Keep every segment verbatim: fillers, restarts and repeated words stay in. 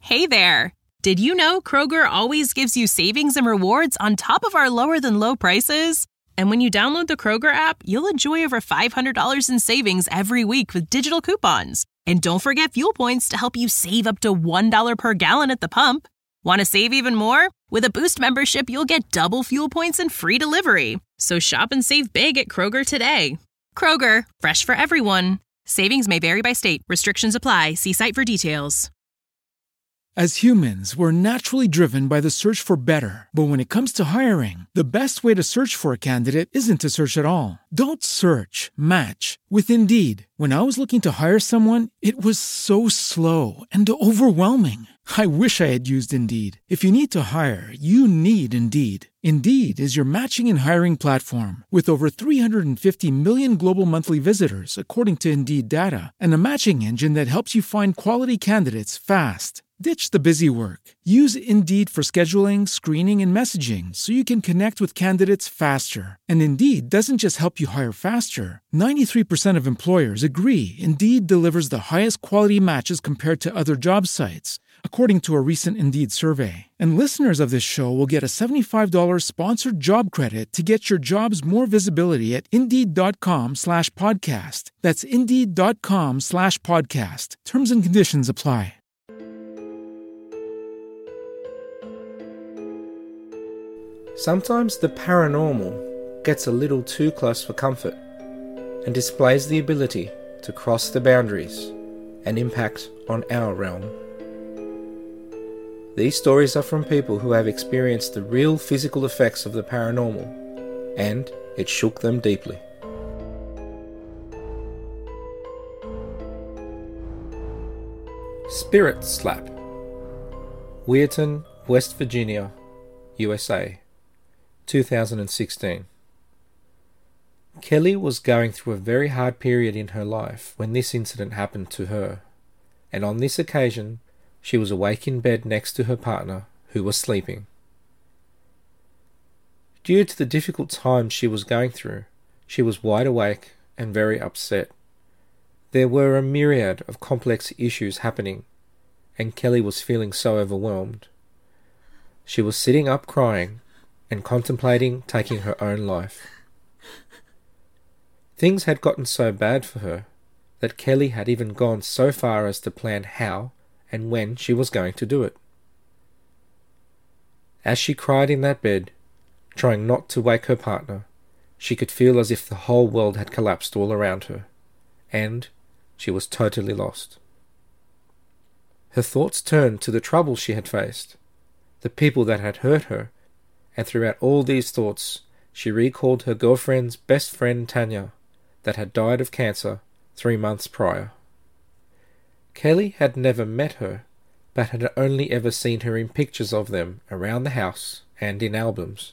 Hey there! Did you know Kroger always gives you savings and rewards on top of our lower-than-low prices? And when you download the Kroger app, you'll enjoy over five hundred dollars in savings every week with digital coupons. And don't forget fuel points to help you save up to one dollar per gallon at the pump. Want to save even more? With a Boost membership, you'll get double fuel points and free delivery. So shop and save big at Kroger today. Kroger, fresh for everyone. Savings may vary by state. Restrictions apply. See site for details. As humans, we're naturally driven by the search for better. But when it comes to hiring, the best way to search for a candidate isn't to search at all. Don't search, match with Indeed. When I was looking to hire someone, it was so slow and overwhelming. I wish I had used Indeed. If you need to hire, you need Indeed. Indeed is your matching and hiring platform with over three hundred fifty million global monthly visitors, according to Indeed data, and a matching engine that helps you find quality candidates fast. Ditch the busy work. Use Indeed for scheduling, screening, and messaging so you can connect with candidates faster. And Indeed doesn't just help you hire faster. ninety-three percent of employers agree Indeed delivers the highest quality matches compared to other job sites, according to a recent Indeed survey. And listeners of this show will get a seventy-five dollars sponsored job credit to get your jobs more visibility at Indeed.com slash podcast. That's Indeed.com slash podcast. Terms and conditions apply. Sometimes the paranormal gets a little too close for comfort and displays the ability to cross the boundaries and impact on our realm. These stories are from people who have experienced the real physical effects of the paranormal, and it shook them deeply. Spirit Slap, Weirton, West Virginia, U S A, two thousand sixteen. Kelly was going through a very hard period in her life when this incident happened to her, and on this occasion she was awake in bed next to her partner, who was sleeping. Due to the difficult times she was going through, she was wide awake and very upset. There were a myriad of complex issues happening, and Kelly was feeling so overwhelmed. She was sitting up crying and contemplating taking her own life. Things had gotten so bad for her that Kelly had even gone so far as to plan how and when she was going to do it. As she cried in that bed, trying not to wake her partner, she could feel as if the whole world had collapsed all around her, and she was totally lost. Her thoughts turned to the trouble she had faced, the people that had hurt her, and throughout all these thoughts, she recalled her girlfriend's best friend Tanya, that had died of cancer three months prior. Kelly had never met her, but had only ever seen her in pictures of them around the house and in albums.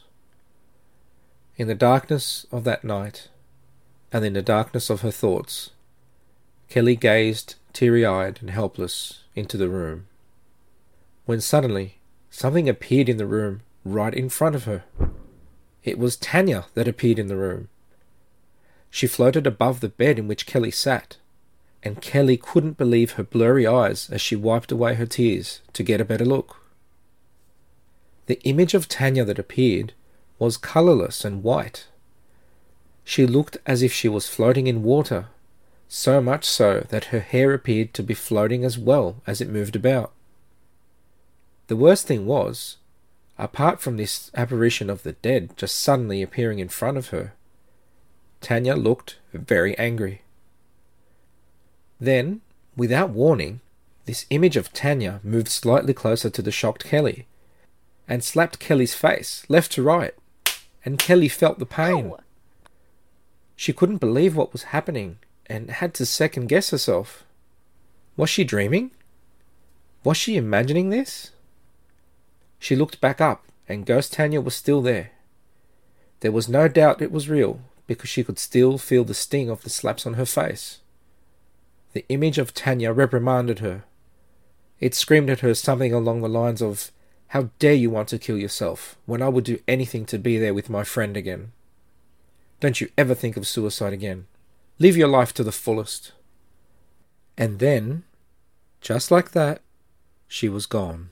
In the darkness of that night, and in the darkness of her thoughts, Kelly gazed, teary-eyed and helpless, into the room, when suddenly something appeared in the room right in front of her. It was Tanya that appeared in the room. She floated above the bed in which Kelly sat, and Kelly couldn't believe her blurry eyes as she wiped away her tears to get a better look. The image of Tanya that appeared was colourless and white. She looked as if she was floating in water, so much so that her hair appeared to be floating as well as it moved about. The worst thing was, apart from this apparition of the dead just suddenly appearing in front of her, Tanya looked very angry. Then, without warning, this image of Tanya moved slightly closer to the shocked Kelly, and slapped Kelly's face, left to right, and Kelly felt the pain. Ow. She couldn't believe what was happening, and had to second-guess herself. Was she dreaming? Was she imagining this? She looked back up, and Ghost Tanya was still there. There was no doubt it was real, because she could still feel the sting of the slaps on her face. The image of Tanya reprimanded her. It screamed at her something along the lines of, "How dare you want to kill yourself, when I would do anything to be there with my friend again? Don't you ever think of suicide again. Live your life to the fullest." And then, just like that, she was gone.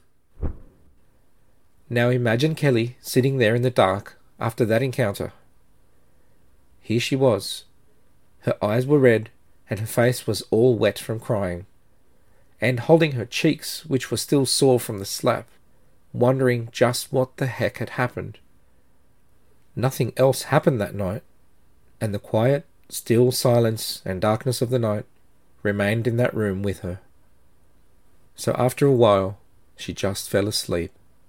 Now imagine Kelly sitting there in the dark after that encounter. Here she was. Her eyes were red, and her face was all wet from crying, and holding her cheeks, which were still sore from the slap, wondering just what the heck had happened. Nothing else happened that night, and the quiet, still silence and darkness of the night remained in that room with her. So after a while, she just fell asleep.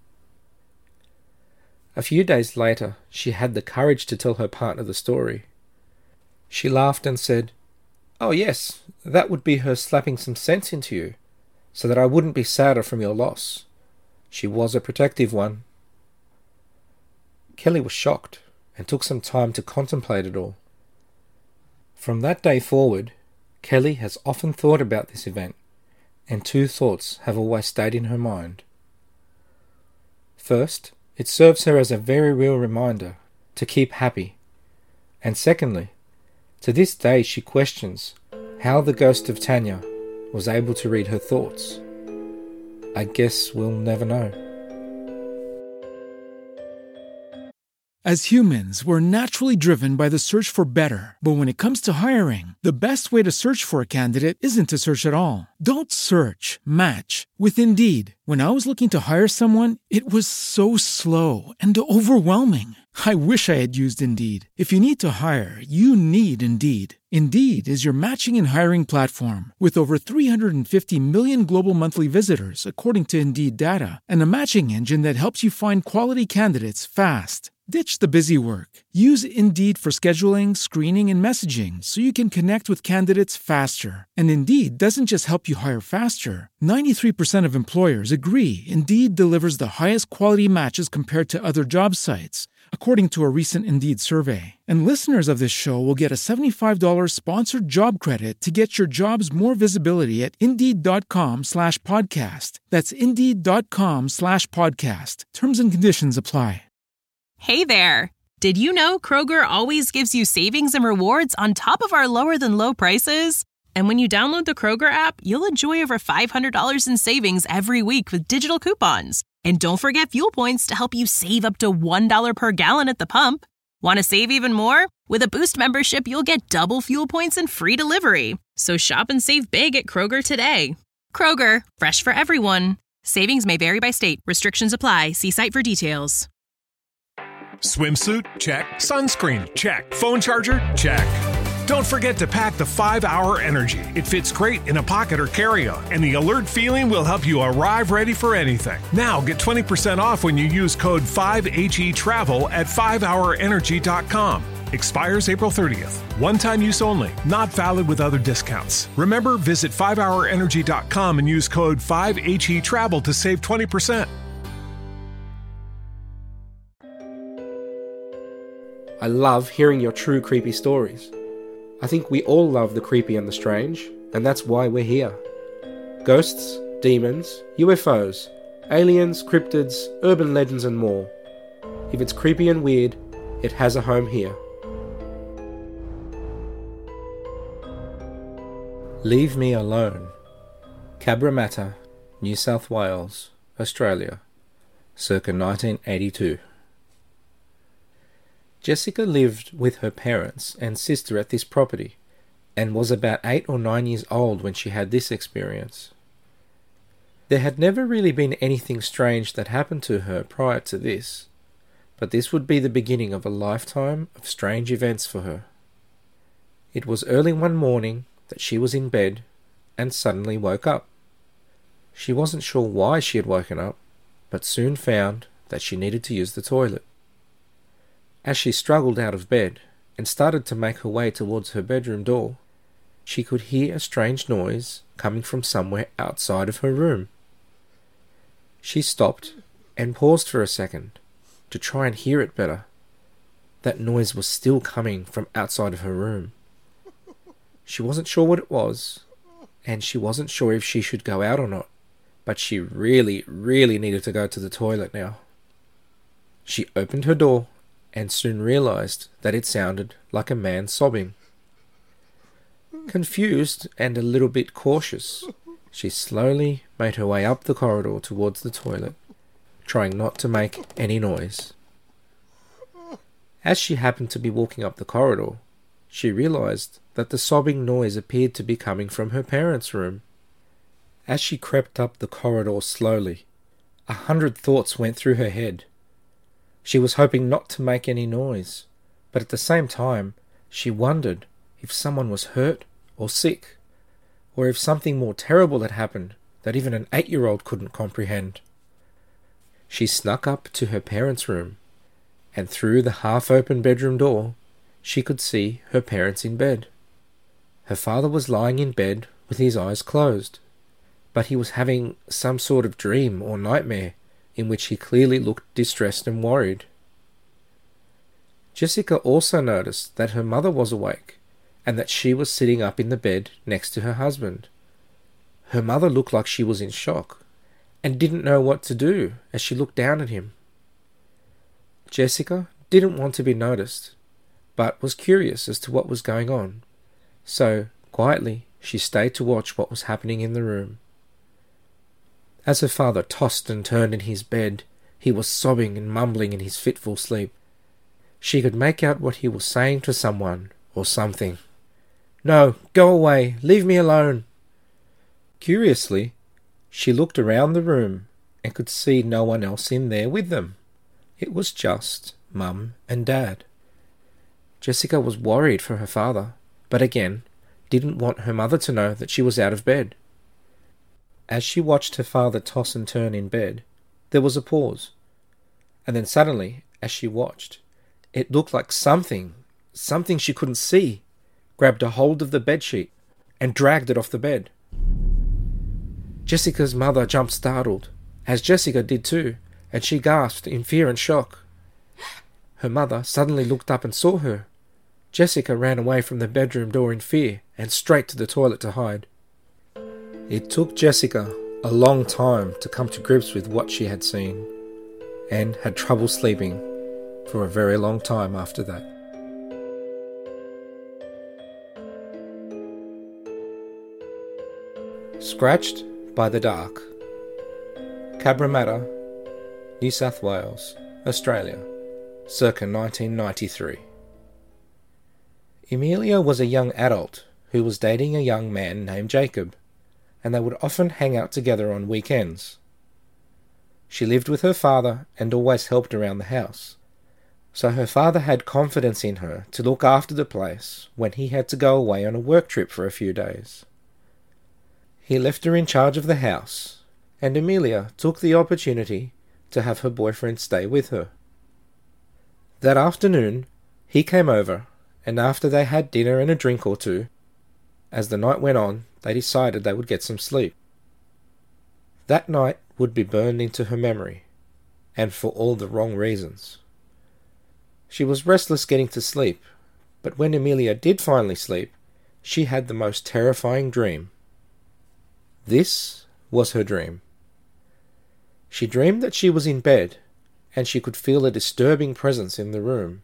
A few days later, she had the courage to tell her partner the story. She laughed and said, "Oh yes, that would be her slapping some sense into you, so that I wouldn't be sadder from your loss. She was a protective one." Kelly was shocked and took some time to contemplate it all. From that day forward, Kelly has often thought about this event, and two thoughts have always stayed in her mind. First, it serves her as a very real reminder to keep happy, and secondly, to this day she questions how the ghost of Tanya was able to read her thoughts. I guess we'll never know. As humans, we're naturally driven by the search for better. But when it comes to hiring, the best way to search for a candidate isn't to search at all. Don't search, match with Indeed. When I was looking to hire someone, it was so slow and overwhelming. I wish I had used Indeed. If you need to hire, you need Indeed. Indeed is your matching and hiring platform with over three hundred fifty million global monthly visitors, according to Indeed data, and a matching engine that helps you find quality candidates fast. Ditch the busy work. Use Indeed for scheduling, screening, and messaging so you can connect with candidates faster. And Indeed doesn't just help you hire faster. ninety-three percent of employers agree Indeed delivers the highest quality matches compared to other job sites, according to a recent Indeed survey. And listeners of this show will get a seventy-five dollars sponsored job credit to get your jobs more visibility at Indeed.com slash podcast. That's Indeed.com slash podcast. Terms and conditions apply. Hey there! Did you know Kroger always gives you savings and rewards on top of our lower-than-low prices? And when you download the Kroger app, you'll enjoy over five hundred dollars in savings every week with digital coupons. And don't forget fuel points to help you save up to one dollar per gallon at the pump. Want to save even more? With a Boost membership, you'll get double fuel points and free delivery. So shop and save big at Kroger today. Kroger, fresh for everyone. Savings may vary by state. Restrictions apply. See site for details. Swimsuit? Check. Sunscreen? Check. Phone charger? Check. Don't forget to pack the five hour Energy. It fits great in a pocket or carry-on, and the alert feeling will help you arrive ready for anything. Now get twenty percent off when you use code five H E Travel at five hour energy dot com. Expires April thirtieth. One-time use only. Not valid with other discounts. Remember, visit five hour energy dot com and use code five H E Travel to save twenty percent. I love hearing your true creepy stories. I think we all love the creepy and the strange, and that's why we're here. Ghosts, demons, U F Os, aliens, cryptids, urban legends and more. If it's creepy and weird, it has a home here. Leave Me Alone. Cabramatta, New South Wales, Australia, circa nineteen eighty-two. Jessica lived with her parents and sister at this property, and was about eight or nine years old when she had this experience. There had never really been anything strange that happened to her prior to this, but this would be the beginning of a lifetime of strange events for her. It was early one morning that she was in bed and suddenly woke up. She wasn't sure why she had woken up, but soon found that she needed to use the toilet. As she struggled out of bed and started to make her way towards her bedroom door, she could hear a strange noise coming from somewhere outside of her room. She stopped and paused for a second to try and hear it better. That noise was still coming from outside of her room. She wasn't sure what it was, and she wasn't sure if she should go out or not, but she really, really needed to go to the toilet now. She opened her door and soon realized that it sounded like a man sobbing. Confused and a little bit cautious, She slowly made her way up the corridor towards the toilet, trying not to make any noise. As she happened to be walking up the corridor, she realized that the sobbing noise appeared to be coming from her parents' room. As she crept up the corridor slowly, a hundred thoughts went through her head. She was hoping not to make any noise, but at the same time, she wondered if someone was hurt or sick, or if something more terrible had happened that even an eight-year-old couldn't comprehend. She snuck up to her parents' room, and through the half-open bedroom door, she could see her parents in bed. Her father was lying in bed with his eyes closed, but he was having some sort of dream or nightmare in which he clearly looked distressed and worried. Jessica also noticed that her mother was awake and that she was sitting up in the bed next to her husband. Her mother looked like she was in shock and didn't know what to do as she looked down at him. Jessica didn't want to be noticed, but was curious as to what was going on, so quietly she stayed to watch what was happening in the room. As her father tossed and turned in his bed, he was sobbing and mumbling in his fitful sleep. She could make out what he was saying to someone or something. "No, go away, leave me alone." Curiously, she looked around the room and could see no one else in there with them. It was just Mum and Dad. Jessica was worried for her father, but again, didn't want her mother to know that she was out of bed. As she watched her father toss and turn in bed, there was a pause. And then suddenly, as she watched, it looked like something, something she couldn't see, grabbed a hold of the bedsheet and dragged it off the bed. Jessica's mother jumped startled, as Jessica did too, and she gasped in fear and shock. Her mother suddenly looked up and saw her. Jessica ran away from the bedroom door in fear and straight to the toilet to hide. It took Jessica a long time to come to grips with what she had seen, and had trouble sleeping for a very long time after that. Scratched by the Dark. Cabramatta, New South Wales, Australia, circa nineteen ninety-three. Emilia was a young adult who was dating a young man named Jacob, and they would often hang out together on weekends. She lived with her father and always helped around the house, so her father had confidence in her to look after the place when he had to go away on a work trip for a few days. He left her in charge of the house, and Emilia took the opportunity to have her boyfriend stay with her. That afternoon, he came over, and after they had dinner and a drink or two, as the night went on, they decided they would get some sleep. That night would be burned into her memory, and for all the wrong reasons. She was restless getting to sleep, but when Emilia did finally sleep, she had the most terrifying dream. This was her dream. She dreamed that she was in bed, and she could feel a disturbing presence in the room.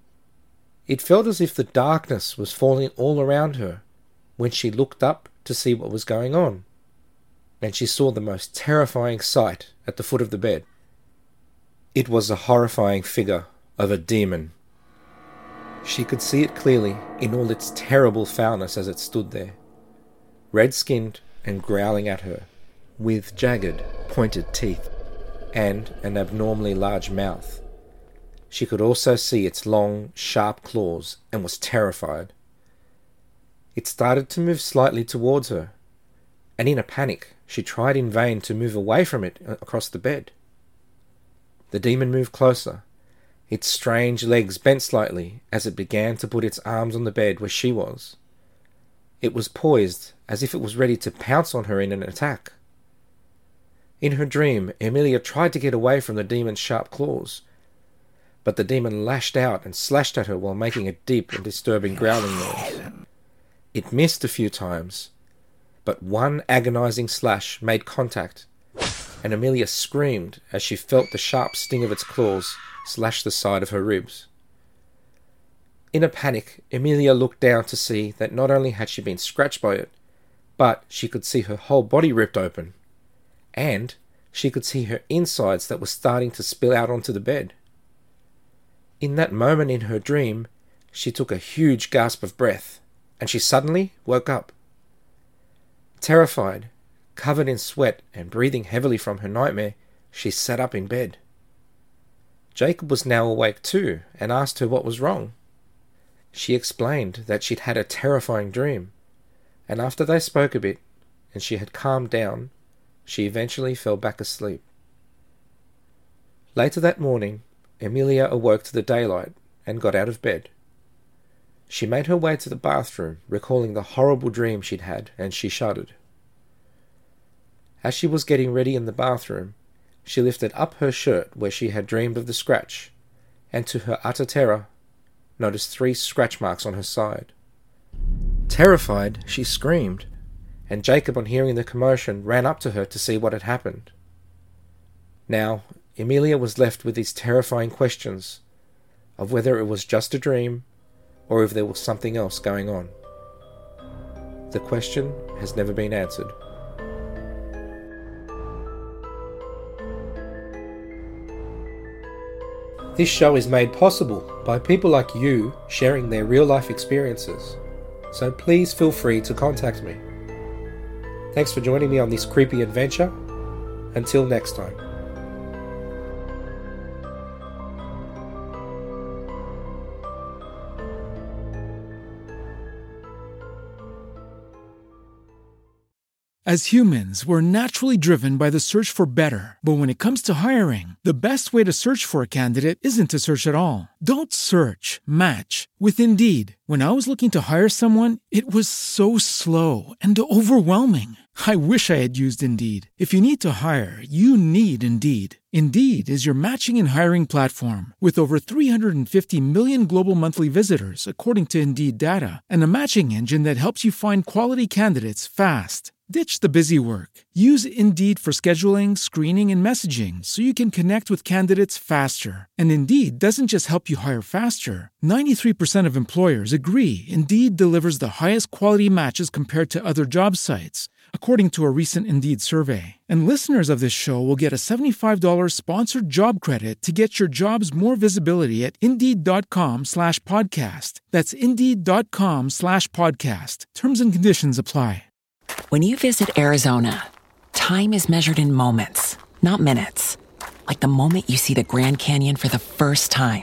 It felt as if the darkness was falling all around her when she looked up to see what was going on, and she saw the most terrifying sight at the foot of the bed. It was a horrifying figure of a demon. She could see it clearly in all its terrible foulness as it stood there, red-skinned and growling at her, with jagged, pointed teeth, and an abnormally large mouth. She could also see its long, sharp claws, and was terrified. It started to move slightly towards her, and in a panic, she tried in vain to move away from it across the bed. The demon moved closer. Its strange legs bent slightly as it began to put its arms on the bed where she was. It was poised as if it was ready to pounce on her in an attack. In her dream, Emilia tried to get away from the demon's sharp claws, but the demon lashed out and slashed at her while making a deep and disturbing growling noise. It missed a few times, but one agonizing slash made contact, and Emilia screamed as she felt the sharp sting of its claws slash the side of her ribs. In a panic, Emilia looked down to see that not only had she been scratched by it, but she could see her whole body ripped open, and she could see her insides that were starting to spill out onto the bed. In that moment in her dream, she took a huge gasp of breath, and she suddenly woke up. Terrified, covered in sweat and breathing heavily from her nightmare, she sat up in bed. Jacob was now awake too and asked her what was wrong. She explained that she'd had a terrifying dream, and after they spoke a bit and she had calmed down, she eventually fell back asleep. Later that morning, Emilia awoke to the daylight and got out of bed. She made her way to the bathroom, recalling the horrible dream she'd had, and she shuddered. As she was getting ready in the bathroom, she lifted up her shirt where she had dreamed of the scratch, and to her utter terror, noticed three scratch marks on her side. Terrified, she screamed, and Jacob, on hearing the commotion, ran up to her to see what had happened. Now, Emilia was left with these terrifying questions of whether it was just a dream or if there was something else going on. The question has never been answered. This show is made possible by people like you sharing their real-life experiences, so please feel free to contact me. Thanks for joining me on this creepy adventure. Until next time. As humans, we're naturally driven by the search for better. But when it comes to hiring, the best way to search for a candidate isn't to search at all. Don't search, match with Indeed. When I was looking to hire someone, it was so slow and overwhelming. I wish I had used Indeed. If you need to hire, you need Indeed. Indeed is your matching and hiring platform with over three hundred fifty million global monthly visitors, according to Indeed data, and a matching engine that helps you find quality candidates fast. Ditch the busy work. Use Indeed for scheduling, screening, and messaging so you can connect with candidates faster. And Indeed doesn't just help you hire faster. ninety-three percent of employers agree Indeed delivers the highest quality matches compared to other job sites, according to a recent Indeed survey. And listeners of this show will get a seventy-five dollars sponsored job credit to get your jobs more visibility at Indeed.com slash podcast. That's Indeed.com slash podcast. Terms and conditions apply. When you visit Arizona, time is measured in moments, not minutes. Like the moment you see the Grand Canyon for the first time.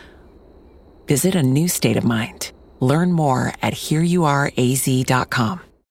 Visit a new state of mind. Learn more at here you are A Z dot com.